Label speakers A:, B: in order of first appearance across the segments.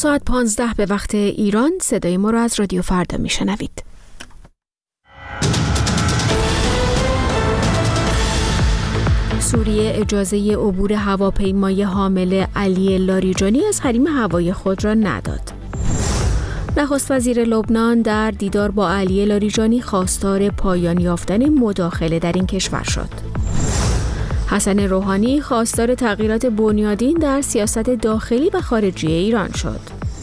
A: ساعت 15 به وقت ایران صدای ما را از رادیو فردا میشنوید. سوریه اجازه عبور هواپیمای حامل علی لاریجانی از حریم هوایی خود را نداد. نخست وزیر لبنان در دیدار با علی لاریجانی خواستار پایان یافتن مداخله در این کشور شد. حسن روحانی خواستار تغییرات بنیادین در سیاست داخلی و خارجی ایران شد.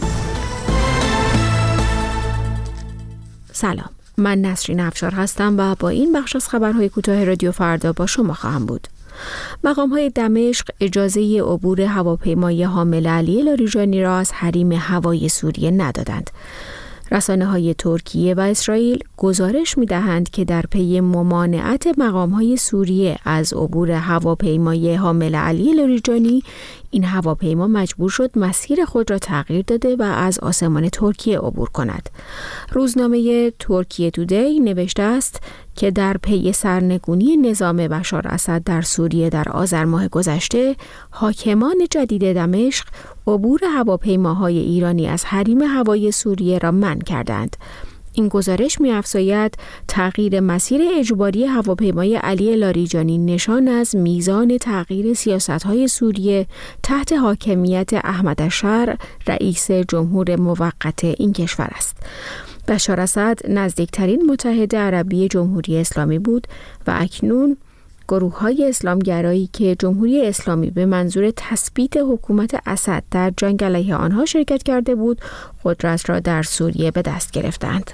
A: سلام، من نسرین افشار هستم و با این بخش از خبرهای کوتاه رادیو فردا با شما خواهم بود. مقام‌های دمشق اجازه عبور هواپیمای حامل علی لاریجانی را از حریم هوایی سوریه ندادند. رسانه‌های ترکیه و اسرائیل گزارش می‌دهند که در پی ممانعت مقام‌های سوریه از عبور هواپیمای حامل علی لاریجانی، این هواپیما مجبور شد مسیر خود را تغییر داده و از آسمان ترکیه عبور کند. روزنامه ترکیه تودی نوشته است که در پی سرنگونی نظام بشار اسد در سوریه در آذر ماه گذشته، حاکمان جدید دمشق عبور هواپیماهای ایرانی از حریم هوایی سوریه را منع کردند. این گزارش می‌افزاید تغییر مسیر اجباری هواپیمای علی لاریجانی نشان از میزان تغییر سیاست‌های سوریه تحت حاکمیت احمد الشرع، رئیس جمهور موقت این کشور است. بشار اسد نزدیکترین متحد عربی جمهوری اسلامی بود و اکنون گروه‌های اسلامگرایی که جمهوری اسلامی به منظور تثبیت حکومت اسد در جنگ علیه آنها شرکت کرده بود، قدرت را در سوریه به دست گرفتند.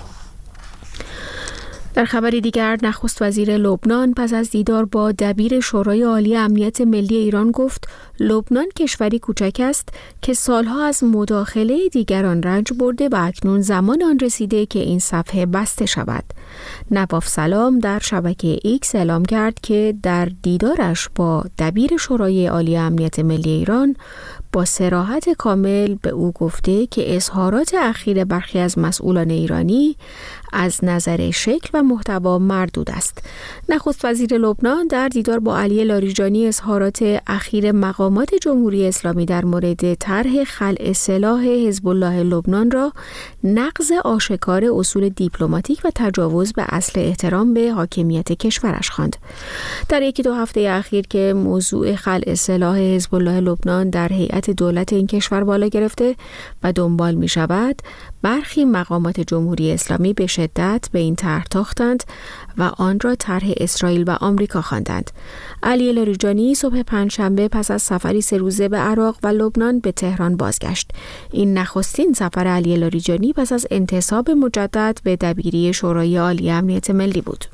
A: در خبری دیگر، نخست وزیر لبنان پس از دیدار با دبیر شورای عالی امنیت ملی ایران گفت لبنان کشوری کوچک است که سالها از مداخله دیگران رنج برده و اکنون زمان آن رسیده که این صفحه بسته شود. نواف سلام در شبکه ایکس اعلام کرد که در دیدارش با دبیر شورای عالی امنیت ملی ایران با صراحت کامل به او گفته که اظهارات اخیر برخی از مسئولان ایرانی از نظر شکل و محتوا مردود است. نخست وزیر لبنان در دیدار با علی لاریجانی اظهارات اخیر مقامات جمهوری اسلامی در مورد طرح خلع سلاح حزب الله لبنان را نقض آشکار اصول دیپلماتیک و تجاوز به اصل احترام به حاکمیت کشورش خواند. در یکی دو هفته اخیر که موضوع خلع سلاح حزب الله لبنان در هیئت دولت این کشور بالا گرفته و دنبال می شود، برخی مقامات جمهوری اسلامی به شدت به این طرح تاختند و آن را طرح اسرائیل و آمریکا خواندند. علی لاریجانی صبح پنجشنبه پس از سفری 3 روزه به عراق و لبنان به تهران بازگشت. این نخستین سفر علی لاریجانی پس از انتصاب مجدد به دبیری شورای عالی امنیت ملی بود.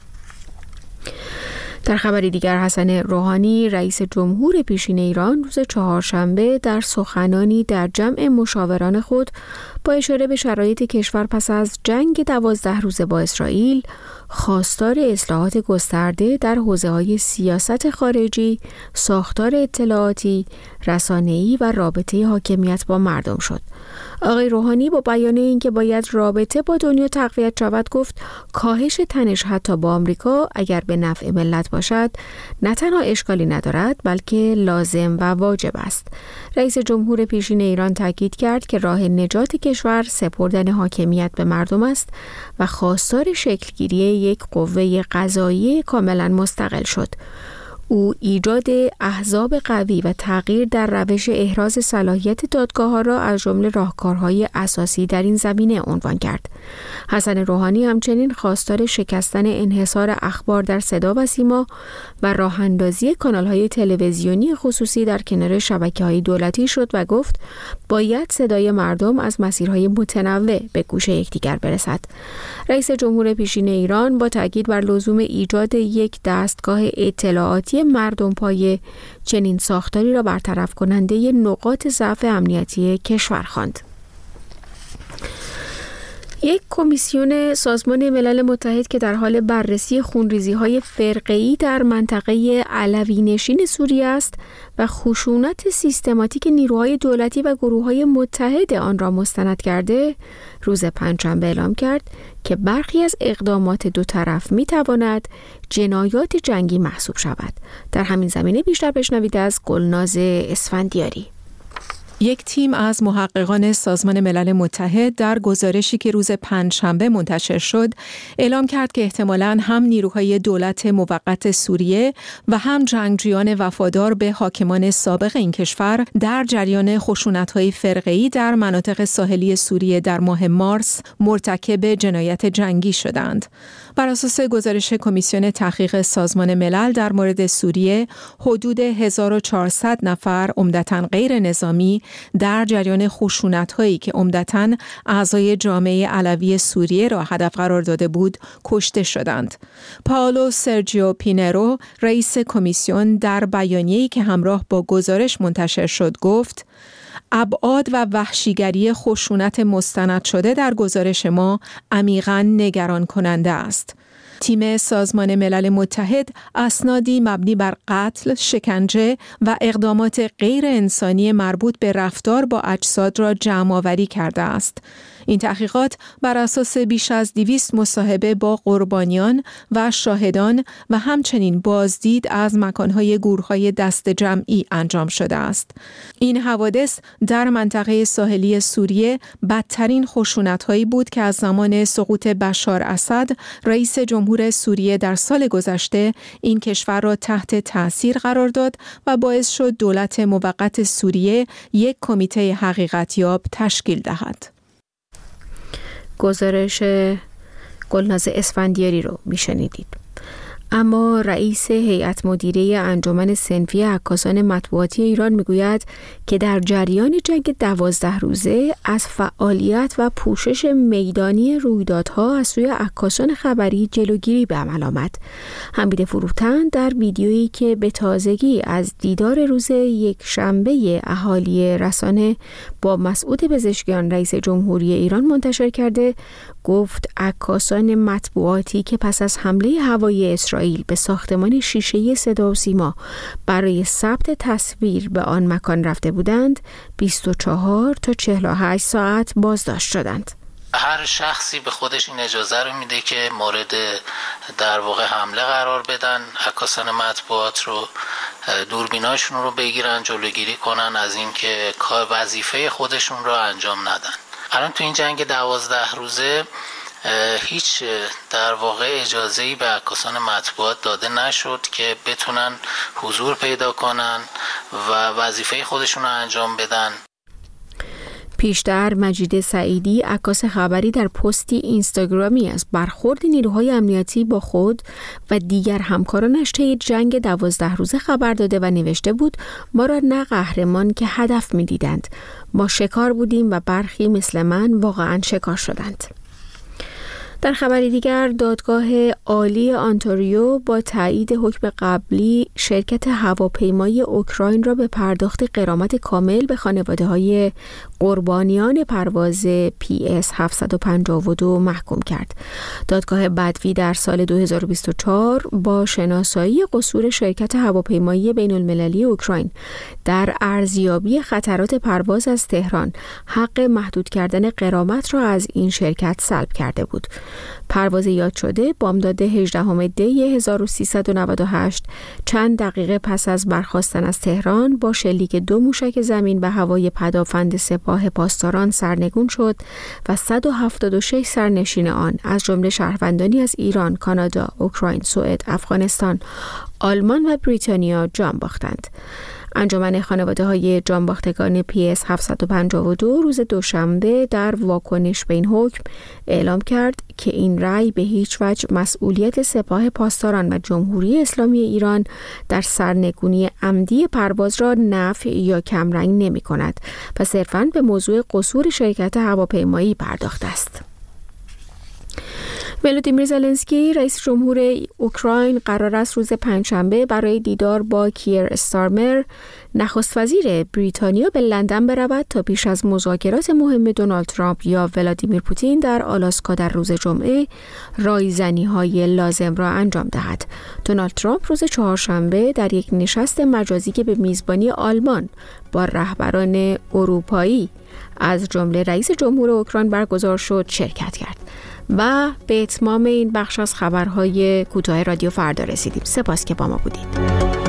A: در خبری دیگر، حسن روحانی رئیس جمهور پیشین ایران روز چهارشنبه در سخنانی در جمع مشاوران خود با اشاره به شرایط کشور پس از جنگ 12 روزه با اسرائیل خواستار اصلاحات گسترده در حوزه‌های سیاست خارجی، ساختار اطلاعاتی، رسانه‌ای و رابطه حاکمیت با مردم شد. آقای روحانی با بیان اینکه باید رابطه با دنیا تقویت شود گفت کاهش تنش حتی با آمریکا اگر به نفع ملت باشد نه تنها اشکالی ندارد بلکه لازم و واجب است. رئیس جمهور پیشین ایران تاکید کرد که راه نجات کشور سپردن حاکمیت به مردم است و خواستار شکلگیری یک قوه قضاییه کاملا مستقل شد. او ایجاد احزاب قوی و تغییر در روش احراز صلاحیت دادگاه‌ها را از جمله راهکارهای اساسی در این زمینه عنوان کرد. حسن روحانی همچنین خواستار شکستن انحصار اخبار در صدا و سیما و راه‌اندازی کانال‌های تلویزیونی خصوصی در کنار شبکه‌های دولتی شد و گفت باید صدای مردم از مسیرهای متنوع به گوش یکدیگر برسد. رئیس جمهور پیشین ایران با تاکید بر لزوم ایجاد یک دستگاه اطلاعاتی مردم پایه چنین ساختاری را برطرف کننده نقاط ضعف امنیتی کشور خواند. یک کمیسیون سازمان ملل متحد که در حال بررسی خونریزی‌های فرقه‌ای در منطقه علوی نشین سوریه است و خشونت سیستماتیک نیروهای دولتی و گروه‌های متحد آن را مستند کرده، روز پنجشنبه اعلام کرد که برخی از اقدامات دو طرف می‌تواند جنایات جنگی محسوب شود. در همین زمینه بیشتر بشنوید از گلناز اسفندیاری.
B: یک تیم از محققان سازمان ملل متحد در گزارشی که روز پنجشنبه منتشر شد، اعلام کرد که احتمالاً هم نیروهای دولت موقت سوریه و هم جنگجویان وفادار به حاکمان سابق این کشور در جریان خشونت‌های فرقه‌ای در مناطق ساحلی سوریه در ماه مارس مرتکب جنایت جنگی شدند. بر اساس گزارش کمیسیون تحقیق سازمان ملل در مورد سوریه، حدود 1400 نفر عمدتاً غیر نظامی در جریان خشونت‌هایی که عمدتاً اعضای جامعه علوی سوریه را هدف قرار داده بود، کشته شدند. پائولو سرجیو پینرو، رئیس کمیسیون، در بیانیه‌ای که همراه با گزارش منتشر شد گفت: ابعاد و وحشیگری خشونت مستند شده در گزارش ما عمیقاً نگران کننده است. تیم سازمان ملل متحد اسنادی مبنی بر قتل، شکنجه و اقدامات غیر انسانی مربوط به رفتار با اجساد را جمع‌آوری کرده است. این تحقیقات بر اساس بیش از 200 مصاحبه با قربانیان و شاهدان و همچنین بازدید از مکانهای گورهای دست جمعی انجام شده است. این حوادث در منطقه ساحلی سوریه بدترین خشونت‌هایی بود که از زمان سقوط بشار اسد رئیس جمهور سوریه در سال گذشته این کشور را تحت تأثیر قرار داد و باعث شد دولت موقت سوریه یک کمیته حقیقتیاب تشکیل دهد.
A: گزارش گلناز اسفندیاری رو میشنیدید. اما رئیس هیئت مدیره انجمن صنفی عکاسان مطبوعاتی ایران میگوید که در جریان جنگ 12 روزه از فعالیت و پوشش میدانی رویدادها از سوی عکاسان خبری جلوگیری به عمل آمد. حمید فروتن در ویدیویی که به تازگی از دیدار روز یک شنبه اهالی رسانه با مسعود پزشکیان رئیس جمهوری ایران منتشر کرده، گفت عکاسان مطبوعاتی که پس از حمله هوایی اسرائیل به ساختمان شیشه‌ای صدا و سیما برای ثبت تصویر به آن مکان رفته بودند، 24 تا 48 ساعت بازداشت شدند.
C: هر شخصی به خودش این اجازه رو میده که مورد در واقع حمله قرار بدن، عکاسان مطبوعات رو دوربیناشون رو بگیرن، جلوگیری کنن از اینکه وظیفه خودشون رو انجام ندن. الان تو این جنگ 12 روزه هیچ در واقع اجازه‌ای به عکاسان مطبوعات داده نشد که بتونن حضور پیدا کنن و وظیفه خودشون رو انجام بدن.
A: پیشتر مجید سعیدی، عکاس خبری، در پستی اینستاگرامی از برخورد نیروهای امنیتی با خود و دیگر همکارانش طی جنگ 12 روزه خبر داده و نوشته بود: ما را نه قهرمان که هدف می‌دیدند، ما شکار بودیم و برخی مثل من واقعاً شکار شدند. در خبری دیگر، دادگاه عالی آنتاریو با تایید حکم قبلی شرکت هواپیمایی اوکراین را به پرداخت غرامت کامل به خانواده‌های قربانیان پرواز PS 752 محکوم کرد. دادگاه بدوی در سال 2024 با شناسایی قصور شرکت هواپیمایی بین‌المللی اوکراین در ارزیابی خطرات پرواز از تهران حق محدود کردن غرامت را از این شرکت سلب کرده بود. پرواز یاد شده بامداد 18 دی 1398 چند دقیقه پس از برخاستن از تهران با شلیک 2 موشک زمین به هوای پدافند سپاه پاسداران سرنگون شد و 176 سرنشین آن از جمله شهروندانی از ایران، کانادا، اوکراین، سوئد، افغانستان، آلمان و بریتانیا جان باختند. انجمن خانواده‌های جانباختگان PS 752 روز دوشنبه در واکنش به این حکم اعلام کرد که این رأی به هیچ وجه مسئولیت سپاه پاسداران و جمهوری اسلامی ایران در سرنگونی عمدی پرواز را نفی یا کمرنگ نمی‌کند و صرفاً به موضوع قصور شرکت هواپیمایی پرداخته است. ولودیمیر زلنسکی، رئیس جمهور اوکراین، قرار است روز پنجشنبه برای دیدار با کیر استارمر، نخست وزیر بریتانیا، به لندن برود تا پیش از مذاکرات مهم دونالد ترامپ یا ولادیمیر پوتین در آلاسکا در روز جمعه رایزنی‌های لازم را انجام دهد. دونالد ترامپ روز چهارشنبه در یک نشست مجازی که به میزبانی آلمان با رهبران اروپایی از جمله رئیس جمهور اوکراین برگزار شد شرکت کرد. و به اتمام این بخش از خبرهای کوتاه رادیو فردا رسیدیم. سپاس که با ما بودید.